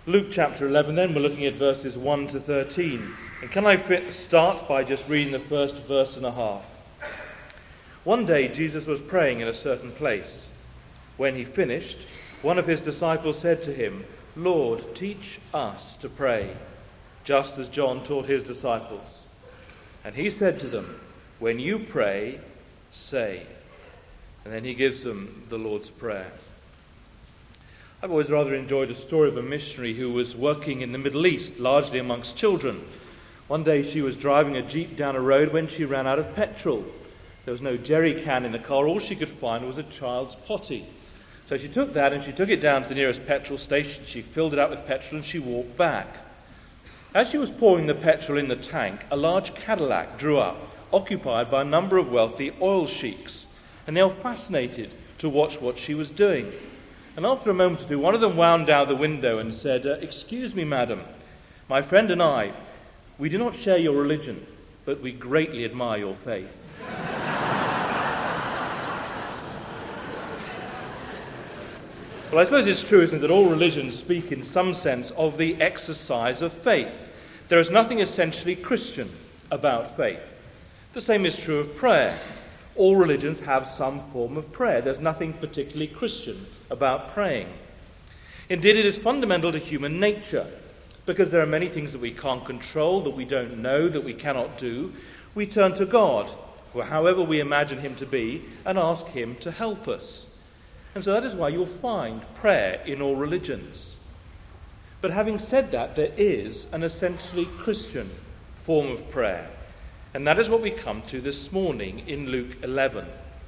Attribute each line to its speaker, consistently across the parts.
Speaker 1: Luke chapter 11 then, we're looking at verses 1 to 13. And can I start by just reading the first verse and a half? One day Jesus was praying in a certain place. When he finished, one of his disciples said to him, "Lord, teach us to pray, just as John taught his disciples." And he said to them, "When you pray, say." And then he gives them the Lord's Prayer. I've always rather enjoyed a story of a missionary who was working in the Middle East, largely amongst children. One day she was driving a jeep down a road when she ran out of petrol. There was no jerry can in the car. All she could find was a child's potty. So she took that and she took it down to the nearest petrol station. She filled it up with petrol and she walked back. As she was pouring the petrol in the tank, a large Cadillac drew up, occupied by a number of wealthy oil sheiks. And they were fascinated to watch what she was doing. And after a moment or two, one of them wound down the window and said, "Excuse me, madam, my friend and I, we do not share your religion, but we greatly admire your faith." Well, I suppose it's true, isn't it, that all religions speak in some sense of the exercise of faith. There is nothing essentially Christian about faith. The same is true of prayer. All religions have some form of prayer. There's nothing particularly Christian about praying. Indeed, it is fundamental to human nature, because there are many things that we can't control, that we don't know, that we cannot do. We turn to God, or however we imagine him to be, and ask him to help us. And so that is why you'll find prayer in all religions. But having said that, there is an essentially Christian form of prayer. And that is what we come to this morning in Luke 11.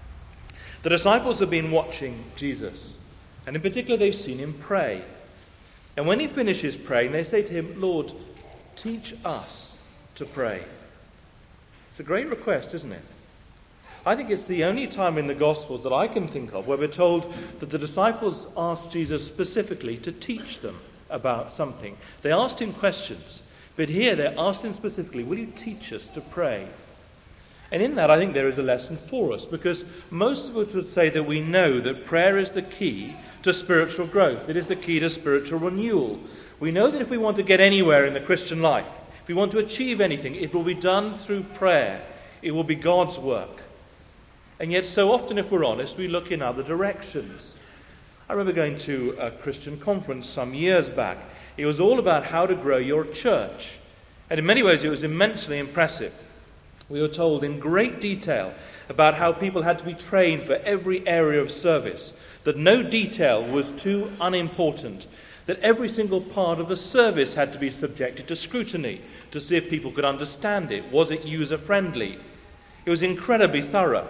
Speaker 1: The disciples have been watching Jesus, and in particular they've seen him pray. And when he finishes praying, they say to him, "Lord, teach us to pray." It's a great request, isn't it? I think it's the only time in the Gospels that I can think of where we're told that the disciples asked Jesus specifically to teach them about something. They asked him questions. But here they asked him specifically, "Will you teach us to pray?" And in that I think there is a lesson for us, because most of us would say that we know that prayer is the key to spiritual growth. It is the key to spiritual renewal. We know that if we want to get anywhere in the Christian life, if we want to achieve anything, it will be done through prayer. It will be God's work. And yet so often, if we're honest, we look in other directions. I remember going to a Christian conference some years back. It was all about how to grow your church. And in many ways it was immensely impressive. We were told in great detail about how people had to be trained for every area of service, that no detail was too unimportant, that every single part of the service had to be subjected to scrutiny to see if people could understand it. Was it user-friendly? It was incredibly thorough.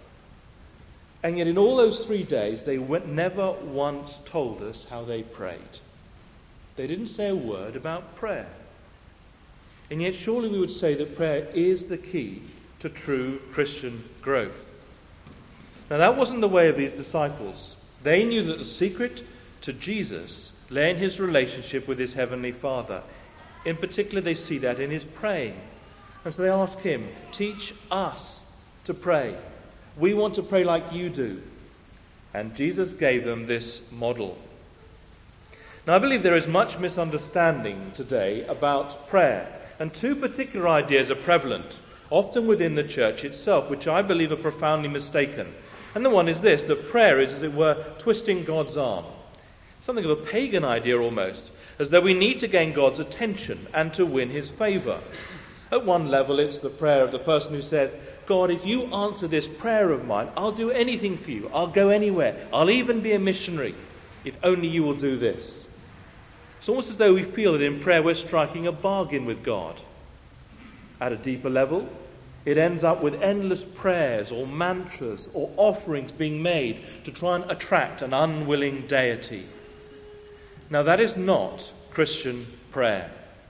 Speaker 1: And yet in all those 3 days, they never once told us how they prayed. They didn't say a word about prayer. And yet surely we would say that prayer is the key to true Christian growth. Now that wasn't the way of these disciples. They knew that the secret to Jesus lay in his relationship with his heavenly Father. In particular, they see that in his praying. And so they ask him, "Teach us to pray. We want to pray like you do." And Jesus gave them this model. Now, I believe there is much misunderstanding today about prayer, and two particular ideas are prevalent, often within the church itself, which I believe are profoundly mistaken. And the one is this, that prayer is, as it were, twisting God's arm. Something of a pagan idea almost, as though we need to gain God's attention and to win his favour. At one level, it's the prayer of the person who says, "God, if you answer this prayer of mine, I'll do anything for you. I'll go anywhere. I'll even be a missionary, if only you will do this." It's almost as though we feel that in prayer we're striking a bargain with God. At a deeper level, it ends up with endless prayers or mantras or offerings being made to try and attract an unwilling deity. Now that is not Christian prayer.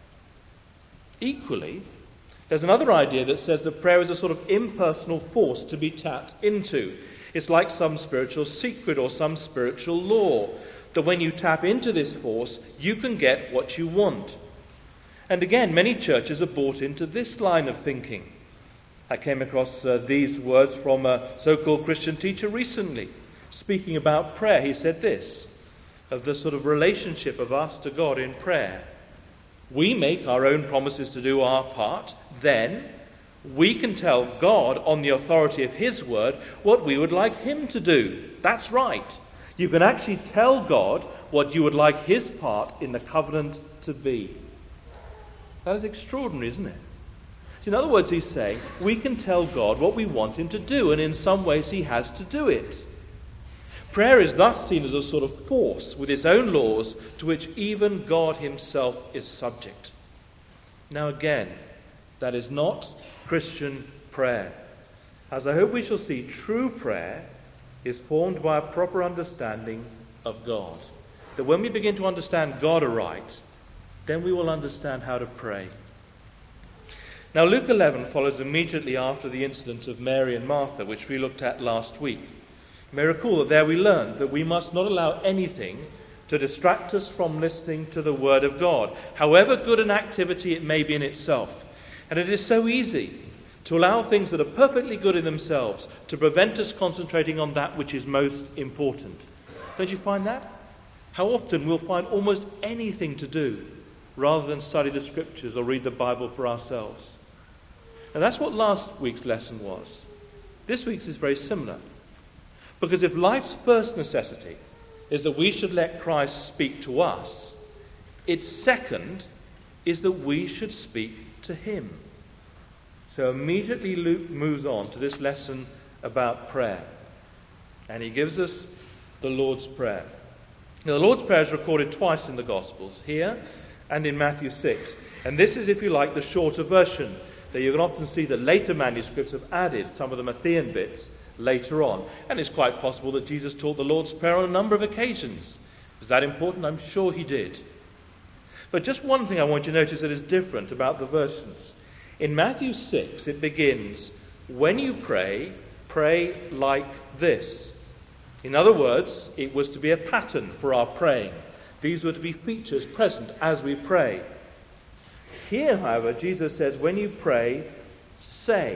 Speaker 1: Equally, there's another idea that says that prayer is a sort of impersonal force to be tapped into. It's like some spiritual secret or some spiritual law, that when you tap into this force, you can get what you want. And again, many churches have bought into this line of thinking. I came across these words from a so-called Christian teacher recently. Speaking about prayer, he said this: of the sort of relationship of us to God in prayer. We make our own promises to do our part, then we can tell God on the authority of his word what we would like him to do. That's right. You can actually tell God what you would like his part in the covenant to be. That is extraordinary, isn't it? So in other words, he's saying we can tell God what we want him to do, and in some ways he has to do it. Prayer is thus seen as a sort of force with its own laws to which even God himself is subject. Now again, that is not Christian prayer. As I hope we shall see, true prayer is formed by a proper understanding of God. That when we begin to understand God aright, then we will understand how to pray. Now Luke 11 follows immediately after the incident of Mary and Martha, which we looked at last week. You may recall that there we learned that we must not allow anything to distract us from listening to the Word of God, however good an activity it may be in itself. And it is so easy to allow things that are perfectly good in themselves to prevent us concentrating on that which is most important. Don't you find that? How often we'll find almost anything to do rather than study the Scriptures or read the Bible for ourselves. And that's what last week's lesson was. This week's is very similar. Because if life's first necessity is that we should let Christ speak to us, its second is that we should speak to him. So immediately Luke moves on to this lesson about prayer. And he gives us the Lord's Prayer. Now, the Lord's Prayer is recorded twice in the Gospels, here and in Matthew 6. And this is, if you like, the shorter version. That you can often see that later manuscripts have added some of the Matthean bits later on. And it's quite possible that Jesus taught the Lord's Prayer on a number of occasions. Was that important? I'm sure he did. But just one thing I want you to notice that is different about the versions. In Matthew 6, it begins, when you pray, pray like this. In other words, it was to be a pattern for our praying. These were to be features present as we pray. Here, however, Jesus says, when you pray, say.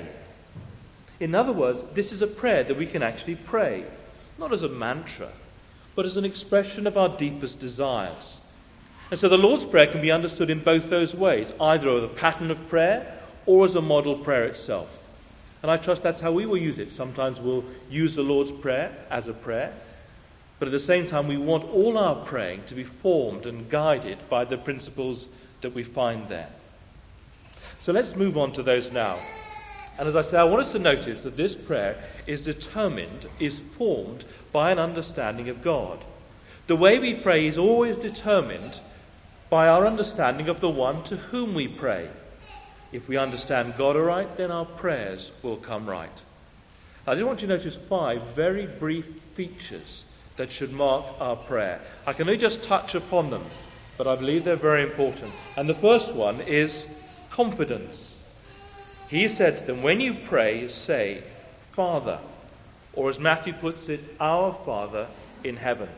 Speaker 1: In other words, this is a prayer that we can actually pray, not as a mantra, but as an expression of our deepest desires. And so the Lord's Prayer can be understood in both those ways, either as a pattern of prayer or as a model prayer itself. And I trust that's how we will use it. Sometimes we'll use the Lord's Prayer as a prayer, but at the same time we want all our praying to be formed and guided by the principles that we find there. So let's move on to those now. And as I say, I want us to notice that this prayer is formed by an understanding of God. The way we pray is always determined by our understanding of the one to whom we pray. If we understand God aright, then our prayers will come right. I just want you to notice 5 very brief features that should mark our prayer. I can only just touch upon them, but I believe they're very important. And the first one is confidence. He said to them, when you pray, say, Father, or as Matthew puts it, our Father in heaven.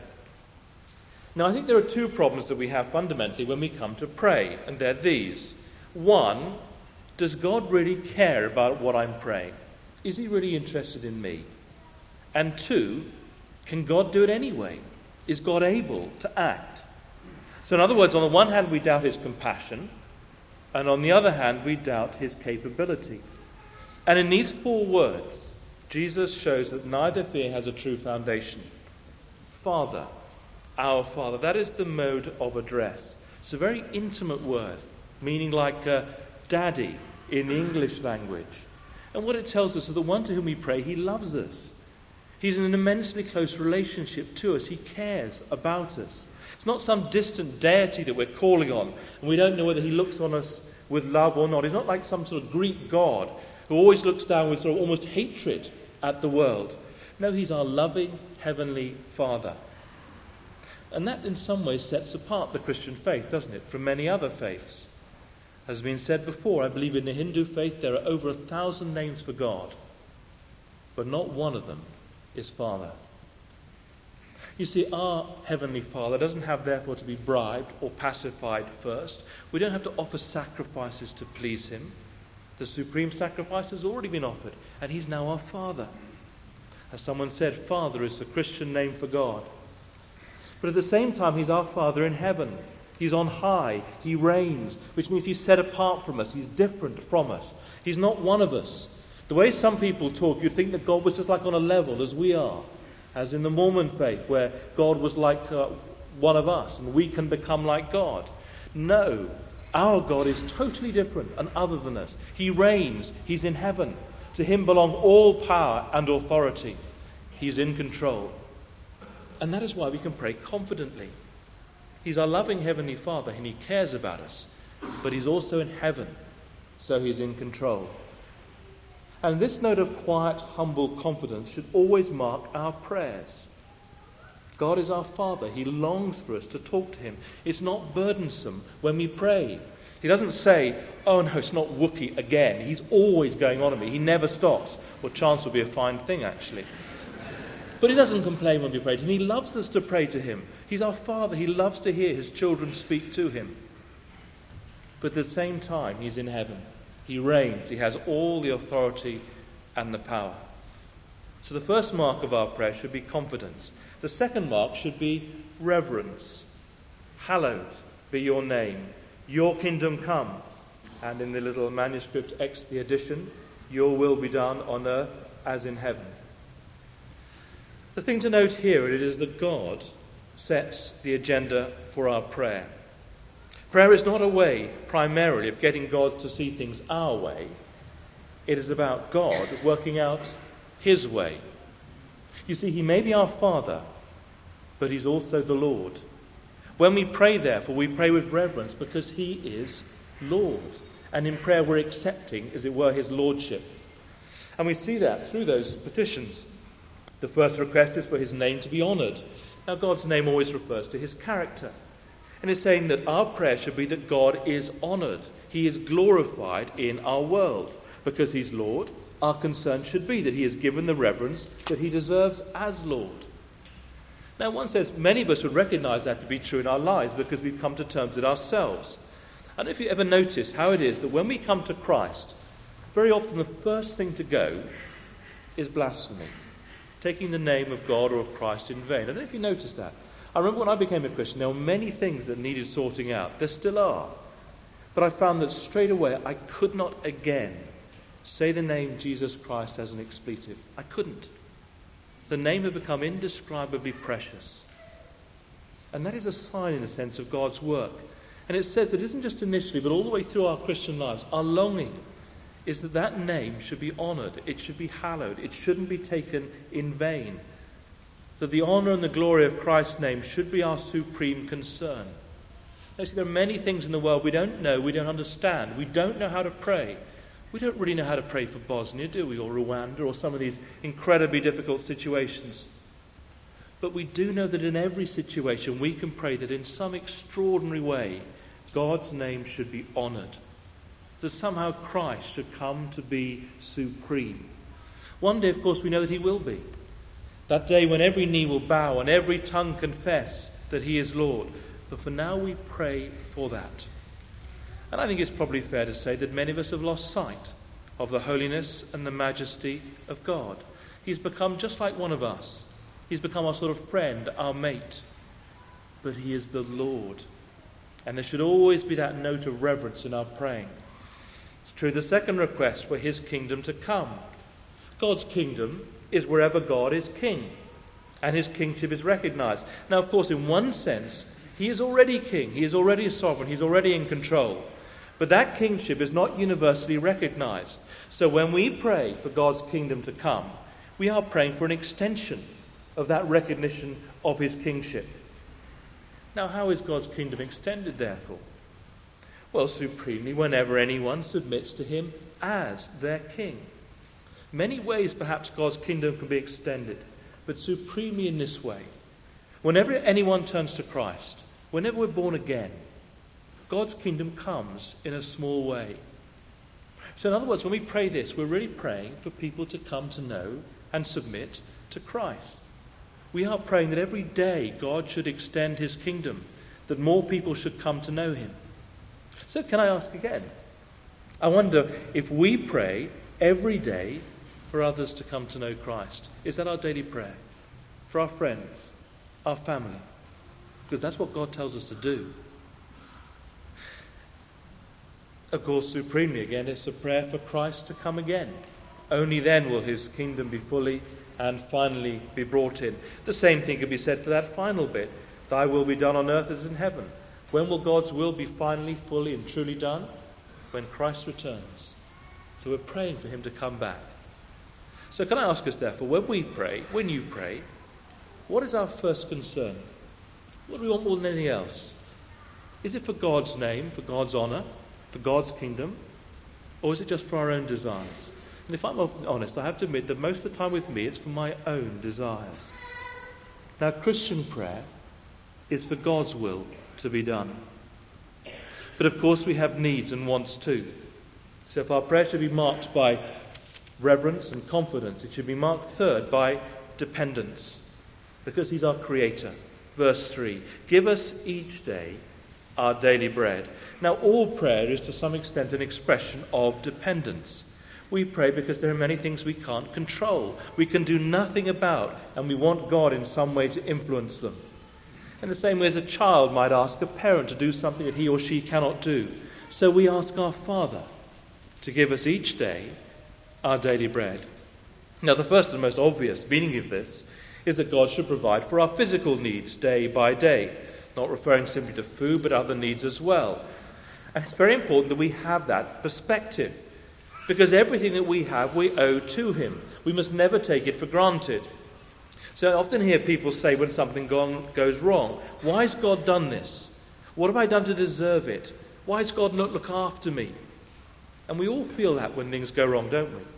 Speaker 1: Now, I think there are 2 problems that we have fundamentally when we come to pray, and they're these. 1, does God really care about what I'm praying? Is he really interested in me? And 2, can God do it anyway? Is God able to act? So in other words, on the one hand, we doubt his compassion, and on the other hand, we doubt his capability. And in these 4 words, Jesus shows that neither fear has a true foundation. Father, our Father, that is the mode of address. It's a very intimate word, meaning like daddy in the English language. And what it tells us is the one to whom we pray, he loves us. He's in an immensely close relationship to us. He cares about us. It's not some distant deity that we're calling on, and we don't know whether he looks on us with love or not. He's not like some sort of Greek god who always looks down with sort of almost hatred at the world. No, he's our loving heavenly Father. And that in some ways sets apart the Christian faith, doesn't it, from many other faiths. As has been said before, I believe in the Hindu faith there are over 1,000 names for God, but not one of them is Father. You see, our Heavenly Father doesn't have therefore to be bribed or pacified first. We don't have to offer sacrifices to please him. The supreme sacrifice has already been offered, and he's now our Father. As someone said, Father is the Christian name for God. But at the same time, he's our Father in heaven. He's on high. He reigns, which means he's set apart from us. He's different from us. He's not one of us. The way some people talk, you'd think that God was just like on a level as we are, as in the Mormon faith, where God was like one of us and we can become like God. No, our God is totally different and other than us. He reigns. He's in heaven. To him belong all power and authority. He's in control. And that is why we can pray confidently. He's our loving Heavenly Father and he cares about us. But he's also in heaven, so he's in control. And this note of quiet, humble confidence should always mark our prayers. God is our Father. He longs for us to talk to him. It's not burdensome when we pray. He doesn't say, oh no, it's not Wookiee again. He's always going on at me. He never stops. Well, chance will be a fine thing, actually. But he doesn't complain when we pray to him. He loves us to pray to him. He's our Father. He loves to hear his children speak to him. But at the same time, he's in heaven. He reigns. He has all the authority and the power. So the first mark of our prayer should be confidence. The second mark should be reverence. Hallowed be your name. Your kingdom come. And in the little manuscript, the edition, your will be done on earth as in heaven. The thing to note here is that God sets the agenda for our prayer. Prayer is not a way, primarily, of getting God to see things our way. It is about God working out his way. You see, he may be our Father, but he's also the Lord. When we pray, therefore, we pray with reverence because he is Lord. And in prayer we're accepting, as it were, his lordship. And we see that through those petitions. The first request is for his name to be honoured. Now, God's name always refers to his character. And it's saying that our prayer should be that God is honoured. He is glorified in our world. Because he's Lord, our concern should be that he is given the reverence that he deserves as Lord. Now, one says many of us would recognise that to be true in our lives because we've come to terms with ourselves. And if you ever notice how it is that when we come to Christ, very often the first thing to go is blasphemy. Taking the name of God or of Christ in vain. I don't know if you noticed that. I remember when I became a Christian, there were many things that needed sorting out. There still are. But I found that straight away I could not again say the name Jesus Christ as an expletive. I couldn't. The name had become indescribably precious. And that is a sign, in a sense, of God's work. And it says that it isn't just initially, but all the way through our Christian lives, our longing is that that name should be honoured. It should be hallowed. It shouldn't be taken in vain. That the honour and the glory of Christ's name should be our supreme concern. Now, see, there are many things in the world we don't know, we don't understand. We don't know how to pray. We don't really know how to pray for Bosnia, do we? Or Rwanda, or some of these incredibly difficult situations. But we do know that in every situation we can pray that in some extraordinary way God's name should be honoured. That somehow Christ should come to be supreme. One day, of course, we know that he will be. That day when every knee will bow and every tongue confess that he is Lord. But for now we pray for that. And I think it's probably fair to say that many of us have lost sight of the holiness and the majesty of God. He's become just like one of us. He's become our sort of friend, our mate. But he is the Lord. And there should always be that note of reverence in our praying. It's true, the second request for his kingdom to come. God's kingdom is wherever God is king. And his kingship is recognized. Now, of course, in one sense, he is already king. He is already a sovereign. He's already in control. But that kingship is not universally recognized. So when we pray for God's kingdom to come, we are praying for an extension of that recognition of his kingship. Now, how is God's kingdom extended, therefore? Well, supremely, whenever anyone submits to him as their king. Many ways, perhaps, God's kingdom can be extended, but supremely in this way. Whenever anyone turns to Christ, whenever we're born again, God's kingdom comes in a small way. So in other words, when we pray this, we're really praying for people to come to know and submit to Christ. We are praying that every day God should extend his kingdom, that more people should come to know him. So can I ask again? I wonder if we pray every day for others to come to know Christ. Is that our daily prayer? For our friends, our family, because that's what God tells us to do. Of course, supremely again, it's a prayer for Christ to come again. Only then will his kingdom be fully and finally be brought in. The same thing could be said for that final bit. Thy will be done on earth as in heaven. When will God's will be finally, fully and truly done? When Christ returns. So we're praying for him to come back. So can I ask us therefore, when you pray, what is our first concern? What do we want more than anything else? Is it for God's name, for God's honour, for God's kingdom? Or is it just for our own desires? And if I'm honest, I have to admit that most of the time with me it's for my own desires. Now, Christian prayer is for God's will to be done. But of course we have needs and wants too. So if our prayer should be marked by reverence and confidence, it should be marked third by dependence, because he's our creator. Verse 3, give us each day our daily bread. Now all prayer is to some extent an expression of dependence. We pray because there are many things we can't control, we can do nothing about, and we want God in some way to influence them. In the same way as a child might ask a parent to do something that he or she cannot do, so we ask our Father to give us each day our daily bread. Now the first and most obvious meaning of this is that God should provide for our physical needs day by day, not referring simply to food but other needs as well. And it's very important that we have that perspective, because everything that we have we owe to him. We must never take it for granted. So I often hear people say when something goes wrong, why has God done this? What have I done to deserve it? Why does God not look after me? And we all feel that when things go wrong, don't we?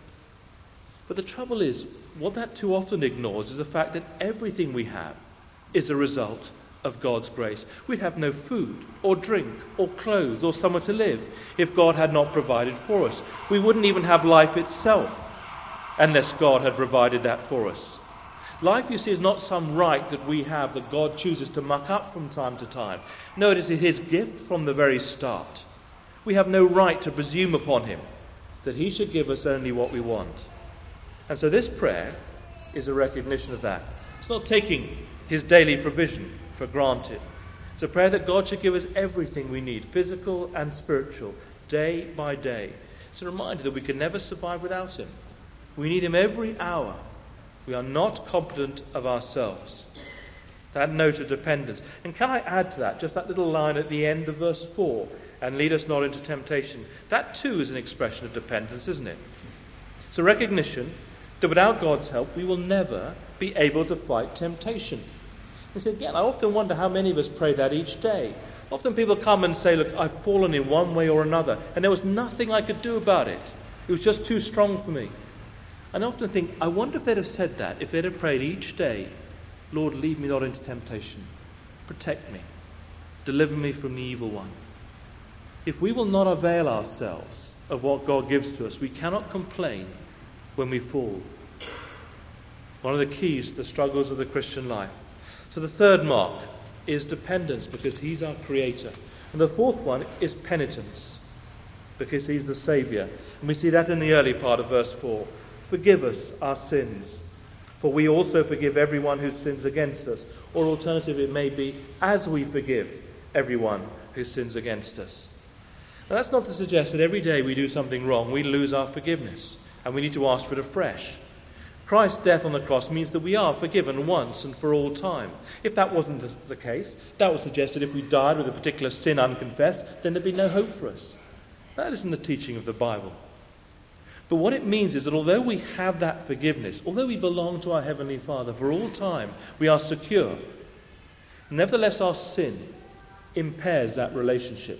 Speaker 1: But the trouble is, what that too often ignores is the fact that everything we have is a result of God's grace. We'd have no food or drink or clothes or somewhere to live if God had not provided for us. We wouldn't even have life itself unless God had provided that for us. Life, you see, is not some right that we have that God chooses to muck up from time to time. No, it is his gift from the very start. We have no right to presume upon him that he should give us only what we want. And so this prayer is a recognition of that. It's not taking his daily provision for granted. It's a prayer that God should give us everything we need, physical and spiritual, day by day. It's a reminder that we can never survive without him. We need him every hour. We are not competent of ourselves. That note of dependence. And can I add to that, just that little line at the end of verse 4, and lead us not into temptation. That too is an expression of dependence, isn't it? It's a recognition that without God's help we will never be able to fight temptation. And so again, I often wonder how many of us pray that each day. Often people come and say, look, I've fallen in one way or another, and there was nothing I could do about it. It was just too strong for me. And I often think, I wonder if they'd have said that, if they'd have prayed each day, Lord, lead me not into temptation. Protect me. Deliver me from the evil one. If we will not avail ourselves of what God gives to us, we cannot complain when we fall. One of the keys to the struggles of the Christian life. So the third mark is dependence, because he's our creator. And the fourth one is penitence, because he's the Saviour. And we see that in the early part of verse 4. Forgive us our sins, for we also forgive everyone who sins against us. Or alternatively, it may be, as we forgive everyone who sins against us. Now that's not to suggest that every day we do something wrong, we lose our forgiveness, and we need to ask for it afresh. Christ's death on the cross means that we are forgiven once and for all time. If that wasn't the case, that would suggest that if we died with a particular sin unconfessed, then there'd be no hope for us. That isn't the teaching of the Bible. But what it means is that although we have that forgiveness, although we belong to our Heavenly Father for all time, we are secure. Nevertheless, our sin impairs that relationship.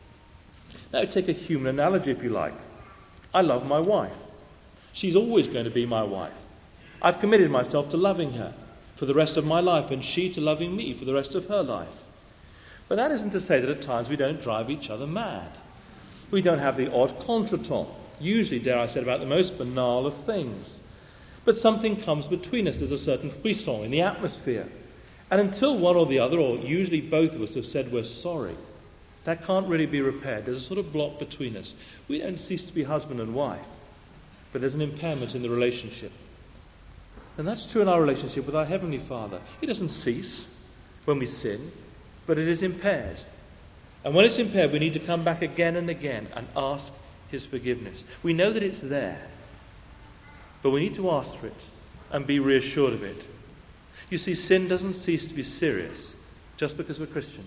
Speaker 1: Now, take a human analogy, if you like. I love my wife. She's always going to be my wife. I've committed myself to loving her for the rest of my life, and she to loving me for the rest of her life. But that isn't to say that at times we don't drive each other mad. We don't have the odd contretemps. Usually, dare I say, about the most banal of things. But something comes between us. There's a certain frisson in the atmosphere. And until one or the other, or usually both of us, have said we're sorry, that can't really be repaired. There's a sort of block between us. We don't cease to be husband and wife, but there's an impairment in the relationship. And that's true in our relationship with our Heavenly Father. It doesn't cease when we sin. but it is impaired. And when it's impaired, we need to come back again and again and ask his forgiveness. We know that it's there, but we need to ask for it and be reassured of it. You see, sin doesn't cease to be serious just because we're Christian.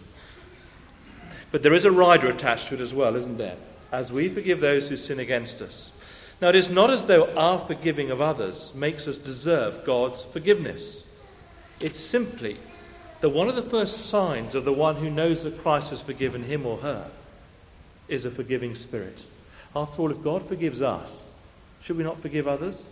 Speaker 1: But there is a rider attached to it as well, isn't there? As we forgive those who sin against us. Now, it is not as though our forgiving of others makes us deserve God's forgiveness. It's simply that one of the first signs of the one who knows that Christ has forgiven him or her is a forgiving spirit. After all, if God forgives us, should we not forgive others?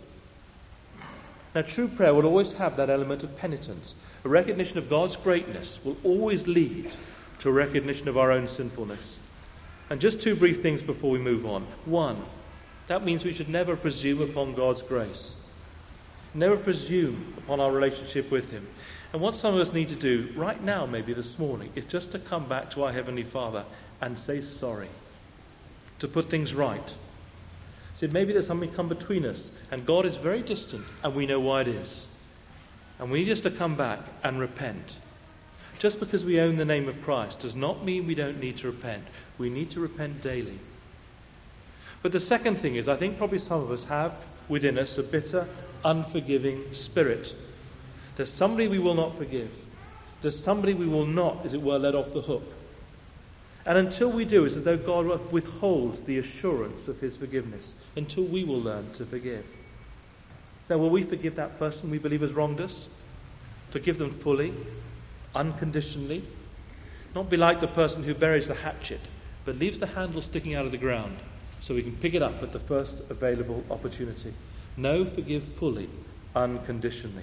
Speaker 1: Now, true prayer will always have that element of penitence. A recognition of God's greatness will always lead to a recognition of our own sinfulness. And just two brief things before we move on. One, that means we should never presume upon God's grace. Never presume upon our relationship with him. And what some of us need to do right now, maybe this morning, is just to come back to our Heavenly Father and say sorry. To put things right. See, maybe there's something come between us and God is very distant and we know why it is. And we need just to come back and repent. Just because we own the name of Christ does not mean we don't need to repent. We need to repent daily. But the second thing is, I think probably some of us have within us a bitter, unforgiving spirit. There's somebody we will not forgive. There's somebody we will not, as it were, let off the hook. And until we do, it's as though God withholds the assurance of his forgiveness, until we will learn to forgive. Now, will we forgive that person we believe has wronged us? Forgive them fully, unconditionally? Not be like the person who buries the hatchet, but leaves the handle sticking out of the ground, so we can pick it up at the first available opportunity. No, forgive fully, unconditionally.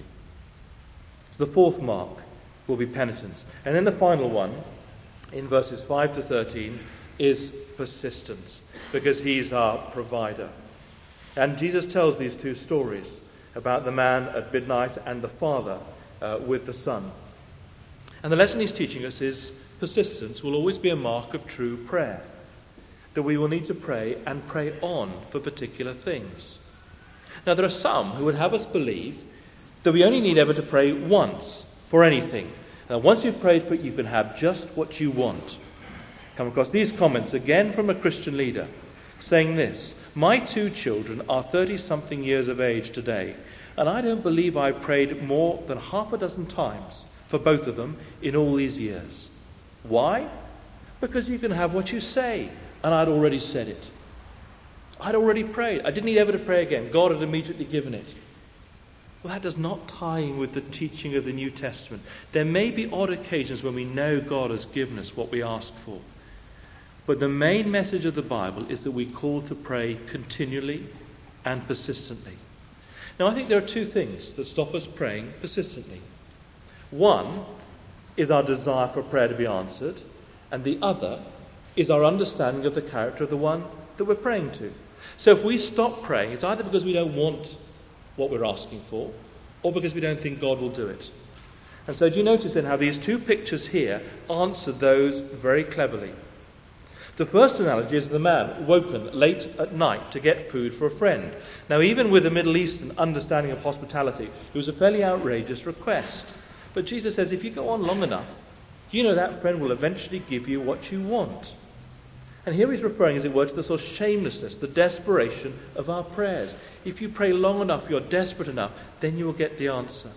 Speaker 1: So the fourth mark will be penitence. And then the final one, in verses 5 to 13, is persistence, because he's our provider. And Jesus tells these two stories about the man at midnight and the father with the son. And the lesson he's teaching us is persistence will always be a mark of true prayer. That we will need to pray and pray on for particular things. Now, there are some who would have us believe that we only need ever to pray once for anything. Now, once you've prayed for it, you can have just what you want. Come across these comments again from a Christian leader saying this: my two children are 30-something years of age today, and I don't believe I prayed more than half a dozen times for both of them in all these years. Why? Because you can have what you say. And I'd already said it. I'd already prayed. I didn't need ever to pray again. God had immediately given it. Well, that does not tie in with the teaching of the New Testament. There may be odd occasions when we know God has given us what we ask for. But the main message of the Bible is that we call to pray continually and persistently. Now, I think there are two things that stop us praying persistently. One is our desire for prayer to be answered, and the other is our understanding of the character of the one that we're praying to. So if we stop praying, it's either because we don't want what we're asking for, or because we don't think God will do it. And so do you notice then how these two pictures here answer those very cleverly? The first analogy is the man woken late at night to get food for a friend. Now, even with the Middle Eastern understanding of hospitality, it was a fairly outrageous request. But Jesus says if you go on long enough, you know that friend will eventually give you what you want. And here he's referring, as it were, to the sort of shamelessness, the desperation of our prayers. If you pray long enough, you're desperate enough, then you will get the answer.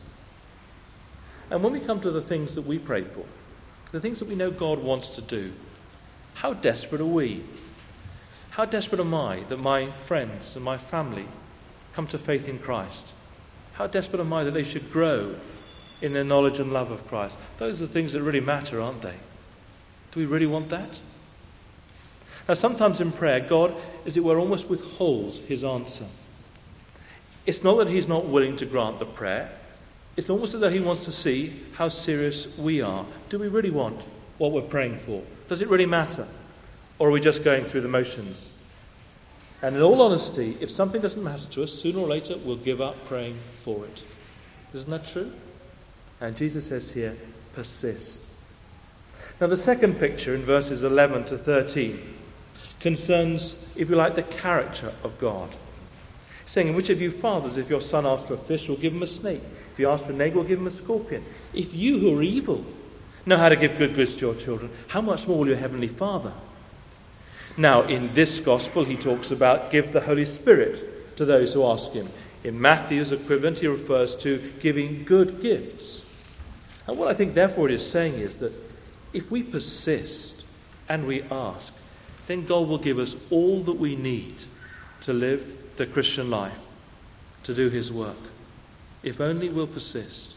Speaker 1: And when we come to the things that we pray for, the things that we know God wants to do, how desperate are we? How desperate am I that my friends and my family come to faith in Christ? How desperate am I that they should grow in their knowledge and love of Christ? Those are the things that really matter, aren't they? Do we really want that? Now, sometimes in prayer, God, as it were, almost withholds his answer. It's not that he's not willing to grant the prayer. It's almost as though he wants to see how serious we are. Do we really want what we're praying for? Does it really matter? Or are we just going through the motions? And in all honesty, if something doesn't matter to us, sooner or later we'll give up praying for it. Isn't that true? And Jesus says here, persist. Now, the second picture in verses 11 to 13 concerns, if you like, the character of God. Saying, which of you fathers, if your son asks for a fish, will give him a snake? If you ask for an egg, will give him a scorpion? If you who are evil know how to give good gifts to your children, how much more will your Heavenly Father? Now, in this Gospel, he talks about give the Holy Spirit to those who ask him. In Matthew's equivalent, he refers to giving good gifts. And what I think, therefore, it is saying is that if we persist and we ask, then God will give us all that we need to live the Christian life, to do his work, if only we'll persist.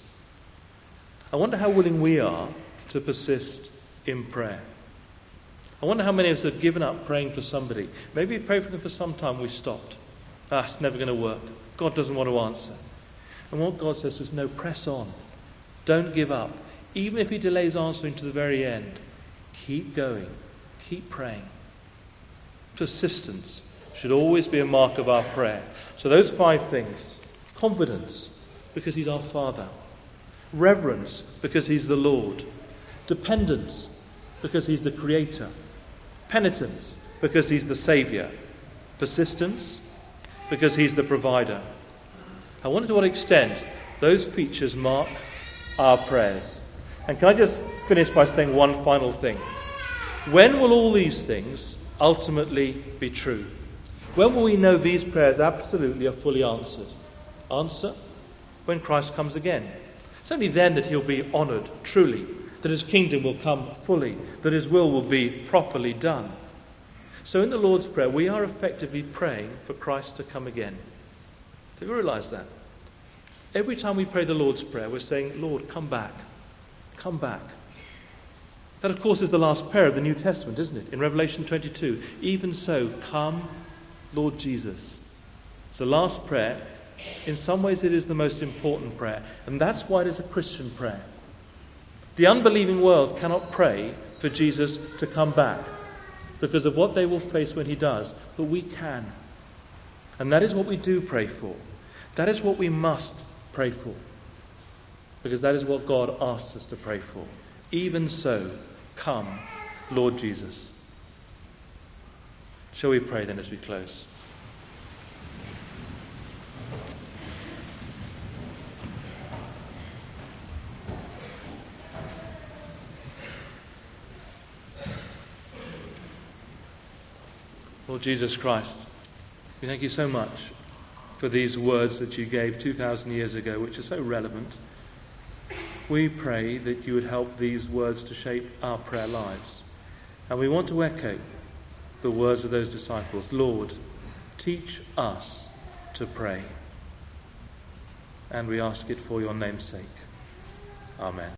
Speaker 1: I wonder how willing we are to persist in prayer. I wonder how many of us have given up praying for somebody. Maybe we prayed for them for some time, we stopped. It's never going to work. God doesn't want to answer. And what God says is, no, press on. Don't give up. Even if he delays answering to the very end, keep going. Keep praying. Persistence should always be a mark of our prayer. So those 5 things. Confidence, because he's our Father. Reverence, because he's the Lord. Dependence, because he's the Creator. Penitence, because he's the Saviour. Persistence, because he's the Provider. I wonder to what extent those features mark our prayers. And can I just finish by saying one final thing? When will all these things ultimately be true? When will we know these prayers absolutely are fully answered? Answer? When Christ comes again. It's only then that he'll be honoured truly, that his kingdom will come fully, that his will be properly done. So in the Lord's Prayer, we are effectively praying for Christ to come again. Do you realise that? Every time we pray the Lord's Prayer, we're saying, Lord, come back. Come back. That, of course, is the last prayer of the New Testament, isn't it? In Revelation 22, even so, come, Lord Jesus. It's the last prayer. In some ways, it is the most important prayer. And that's why it is a Christian prayer. The unbelieving world cannot pray for Jesus to come back because of what they will face when he does. But we can. And that is what we do pray for. That is what we must pray for. Because that is what God asks us to pray for. Even so, come, Lord Jesus. Shall we pray then as we close? Lord Jesus Christ, we thank you so much for these words that you gave 2,000 years ago, which are so relevant. We pray that you would help these words to shape our prayer lives. And we want to echo the words of those disciples. Lord, teach us to pray. And we ask it for your name's sake. Amen.